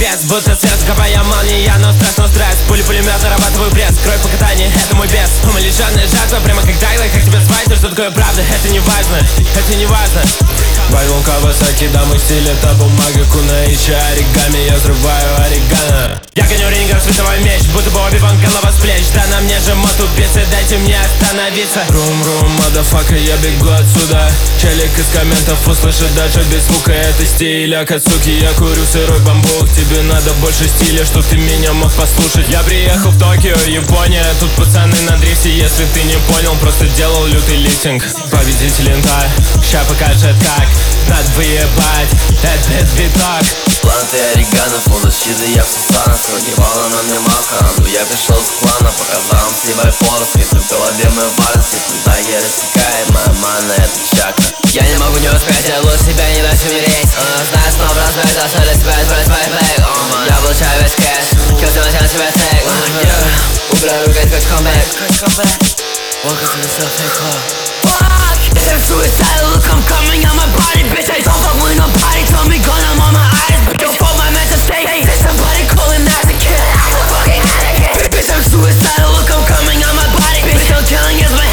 лес, будто сердце копая молния, но стресс, пули пулемет, нарабатываю пресс. Кровь по катанию, это мой бес. Умалишенная жертва, прямо как Дайла, как тебя звать, но что такое правда, это не важно, это не важно. Байвон Кавасаки, да мой стиль это бумага, кунаичи, оригами, я взрываю орегано. Я гоню ринг, световой меч, будто бы Оби-Ван, голова с плеч. Да на мне же мод убийцы, дайте мне остановиться. Рум-рум, мадафака, я бегу отсюда. Челик из комментов услышит даже без звука. Это стиль Акацуки, я курю сырой бамбук. Тебе надо больше стиля, чтоб ты меня мог послушать. Я приехал в Токио, Япония, тут пацаны на дрифте. Если ты не понял, просто делал лютый лифтинг. Победитель инта, ща покажет как. Надо выебать, это биток. Планты орегано, фон защиты, я в сусанах. Прогибала на мне маха, но я пришел с клана. Показал им сливай форс, если в голове мой варс. Если ноги рассекает, моя мана это чакра. Я не могу не успеть, я лучше себя не дать умереть. Знаю, снова разбить, оставлю себя, избрать мой бэк. Я получаю весь кэш, кем ты носил себя тег. Убираю рукать, как камбэк. Welcome to the self-fake club. Fuck! If suicide, look, I'm coming on my body, bitch. I don't fuck with nobody. Tell me gun, I'm on my eyes, but don't fuck my mental state. There's somebody calling as a kid. I'm a fucking addict. Bitch, I'm suicidal, look, I'm coming on my body, bitch. I'm killing is my